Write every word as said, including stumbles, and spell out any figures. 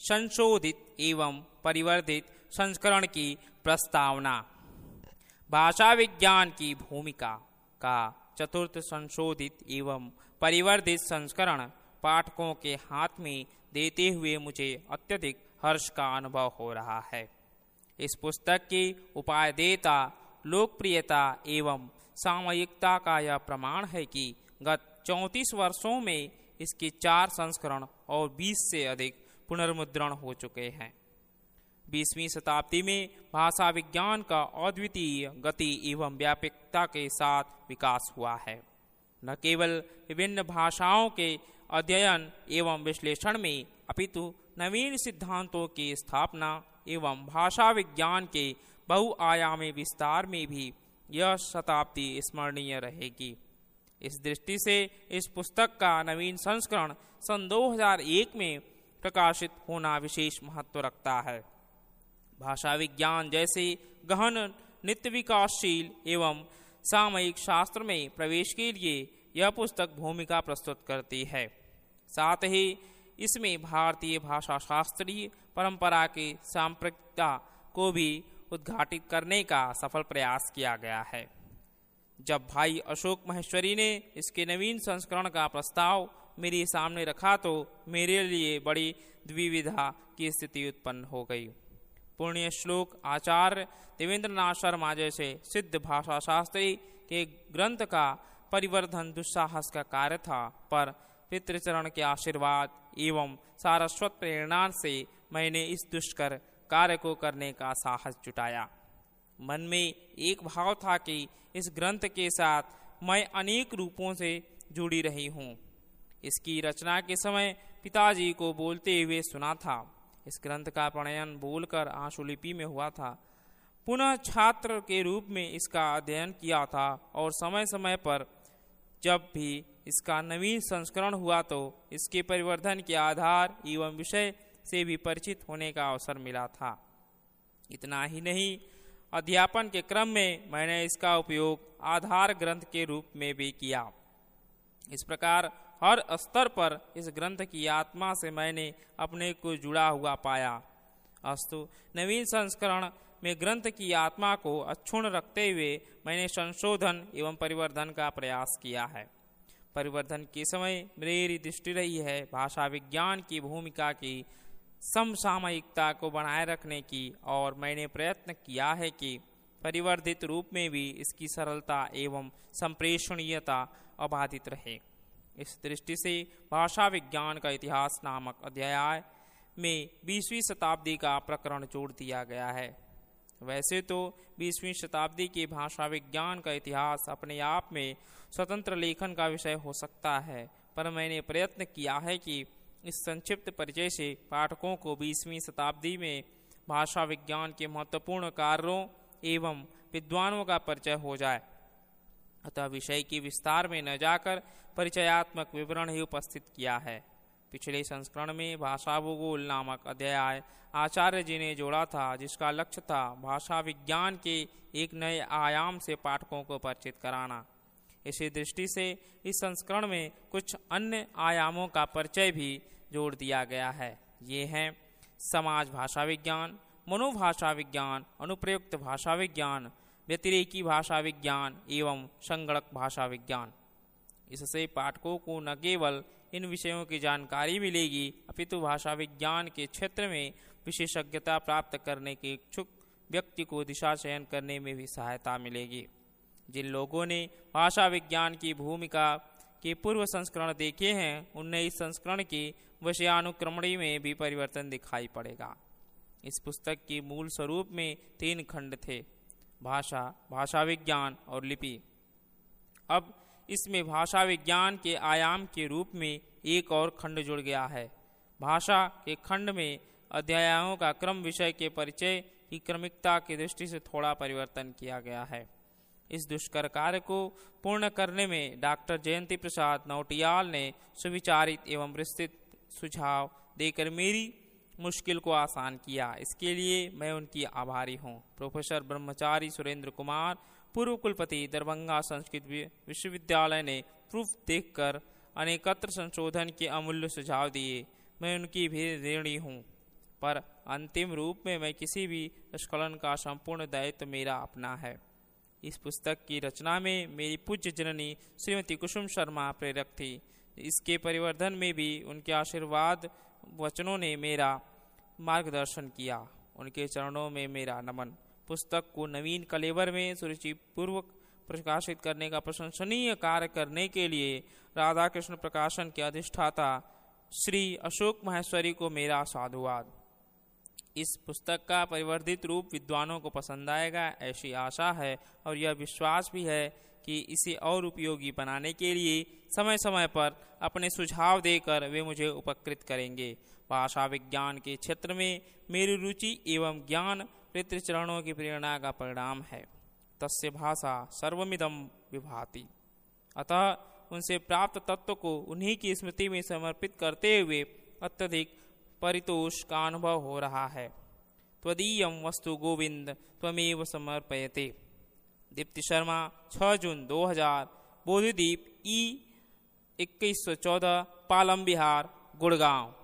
संशोधित एवं परिवर्धित संस्करण की प्रस्तावना। भाषा विज्ञान की भूमिका का चतुर्थ संशोधित एवं परिवर्धित संस्करण पाठकों के हाथ में देते हुए मुझे अत्यधिक हर्ष का अनुभव हो रहा है। इस पुस्तक की उपादेयता, लोकप्रियता एवं सामयिकता का यह प्रमाण है कि गत चौंतीस वर्षों में इसके चार संस्करण और बीस से अधिक पुनर्मुद्रण हो चुके हैं। बीसवीं शताब्दी में भाषा विज्ञान का अद्वितीय गति एवं व्यापकता के साथ विकास हुआ है। न केवल विभिन्न भाषाओं के अध्ययन एवं विश्लेषण में, अपितु नवीन सिद्धांतों की स्थापना एवं भाषा विज्ञान के बहुआयामी विस्तार में भी यह शताब्दी स्मरणीय रहेगी। इस दृष्टि से इस पुस्तक का नवीन संस्करण सन दो हज़ार एक में प्रकाशित होना विशेष महत्व रखता है। भाषा विज्ञान जैसे गहन, नित्य विकासशील एवं सामयिक शास्त्र में प्रवेश के लिए यह पुस्तक भूमिका प्रस्तुत करती है। साथ ही इसमें भारतीय भाषा शास्त्रीय परंपरा की सांप्रतिकता को भी उद्घाटित करने का सफल प्रयास किया गया है। जब भाई अशोक महेश्वरी ने इसके नवीन संस्करण का प्रस्ताव मेरे सामने रखा तो मेरे लिए बड़ी द्विविधा की स्थिति उत्पन्न हो गई। पुण्य श्लोक आचार्य देवेंद्र नाथ शर्मा जैसे सिद्ध भाषा शास्त्री के ग्रंथ का परिवर्धन दुस्साहस का कार्य था, पर पितृचरण के आशीर्वाद एवं सारस्वत प्रेरणा से मैंने इस दुष्कर कार्य को करने का साहस जुटाया। मन में एक भाव था कि इस ग्रंथ के साथ मैं अनेक रूपों से जुड़ी रही हूँ। इसकी रचना के समय पिताजी को बोलते हुए सुना था। इस ग्रंथ का प्रणयन बोलकर आशुलिपि में हुआ था। पुनः छात्र के रूप में इसका अध्ययन किया था और समय समय पर जब भी इसका नवीन संस्करण हुआ तो इसके परिवर्धन के आधार एवं विषय से भी परिचित होने का अवसर मिला था। इतना ही नहीं, अध्यापन के क्रम में मैंने इसका उपयोग आधार ग्रंथ के रूप में भी किया। इस प्रकार हर स्तर पर इस ग्रंथ की आत्मा से मैंने अपने को जुड़ा हुआ पाया। अस्तु, नवीन संस्करण में ग्रंथ की आत्मा को अक्षुण्ण रखते हुए मैंने संशोधन एवं परिवर्धन का प्रयास किया है। परिवर्धन के समय मेरी दृष्टि रही है भाषा विज्ञान की भूमिका की समसामयिकता को बनाए रखने की, और मैंने प्रयत्न किया है कि परिवर्धित रूप में भी इसकी सरलता एवं संप्रेषणीयता अबाधित रहे। इस दृष्टि से भाषा विज्ञान का इतिहास नामक अध्याय में बीसवीं शताब्दी का प्रकरण जोड़ दिया गया है। वैसे तो बीसवीं शताब्दी के भाषा विज्ञान का इतिहास अपने आप में स्वतंत्र लेखन का विषय हो सकता है, पर मैंने प्रयत्न किया है कि इस संक्षिप्त परिचय से पाठकों को बीसवीं शताब्दी में भाषा विज्ञान के महत्वपूर्ण कार्यों एवं विद्वानों का परिचय हो जाए। अतः विषय के विस्तार में न जाकर परिचयात्मक विवरण ही उपस्थित किया है। पिछले संस्करण में भाषा भूगोल नामक अध्याय आचार्य जी ने जोड़ा था, जिसका लक्ष्य था भाषा विज्ञान के एक नए आयाम से पाठकों को परिचित कराना। इसी दृष्टि से इस संस्करण में कुछ अन्य आयामों का परिचय भी जोड़ दिया गया है। ये हैं समाज भाषा विज्ञान, मनोभाषा विज्ञान, अनुप्रयुक्त भाषा विज्ञान, व्यतिरेकी भाषा विज्ञान एवं संगणक भाषा विज्ञान। इससे पाठकों को न केवल इन विषयों की जानकारी मिलेगी, अपितु भाषा विज्ञान के क्षेत्र में विशेषज्ञता प्राप्त करने के इच्छुक व्यक्ति को दिशा चयन करने में भी सहायता मिलेगी। जिन लोगों ने भाषा विज्ञान की भूमिका के पूर्व संस्करण देखे हैं, उनने इस संस्करण की विषयानुक्रमणी में भी परिवर्तन दिखाई पड़ेगा। इस पुस्तक के मूल स्वरूप में तीन खंड थे, भाषा, भाषा विज्ञान और लिपि। अब इसमें भाषा विज्ञान के आयाम के रूप में एक और खंड जुड़ गया है। भाषा के खंड में अध्यायों का क्रम विषय के परिचय की क्रमिकता की दृष्टि से थोड़ा परिवर्तन किया गया है। इस दुष्कर कार्य को पूर्ण करने में डॉक्टर जयंती प्रसाद नौटियाल ने सुविचारित एवं विस्तृत सुझाव देकर मेरी मुश्किल को आसान किया। इसके लिए मैं उनकी आभारी हूँ। प्रोफेसर ब्रह्मचारी सुरेंद्र कुमार, पूर्व कुलपति दरभंगा संस्कृत विश्वविद्यालय, ने प्रूफ देखकर अनेकत्र संशोधन के अमूल्य सुझाव दिए। मैं उनकी भी ऋणी हूँ। पर अंतिम रूप में मैं किसी भी स्खलन का संपूर्ण दायित्व मेरा अपना है। इस पुस्तक की रचना में मेरी पूज्य जननी श्रीमती कुसुम शर्मा प्रेरक थी। इसके परिवर्धन में भी उनके आशीर्वाद वचनों ने मेरा मार्गदर्शन किया। उनके चरणों में मेरा नमन। पुस्तक को नवीन कलेवर में सुरुचिपूर्वक प्रकाशित करने का प्रशंसनीय कार्य करने के लिए राधा कृष्ण प्रकाशन के अधिष्ठाता श्री अशोक माहेश्वरी को मेरा साधुवाद। इस पुस्तक का परिवर्धित रूप विद्वानों को पसंद आएगा, ऐसी आशा है और यह विश्वास भी है कि इसे और उपयोगी बनाने के लिए समय समय पर अपने सुझाव देकर वे मुझे उपकृत करेंगे। भाषा विज्ञान के क्षेत्र में मेरी रुचि एवं ज्ञान पितृचरणों की प्रेरणा का परिणाम है। तस्य भाषा सर्वमिदं विभाति। अतः उनसे प्राप्त तत्व को उन्हीं की स्मृति में समर्पित करते हुए अत्यधिक परितोष का अनुभव हो रहा है। त्वदीयं वस्तु गोविंद त्वमेव समर्पयते। दीप्ति शर्मा, छह जून दो हजार, बोधिदीप ई इक्कीस सौ चौदह, पालम बिहार, गुड़गांव।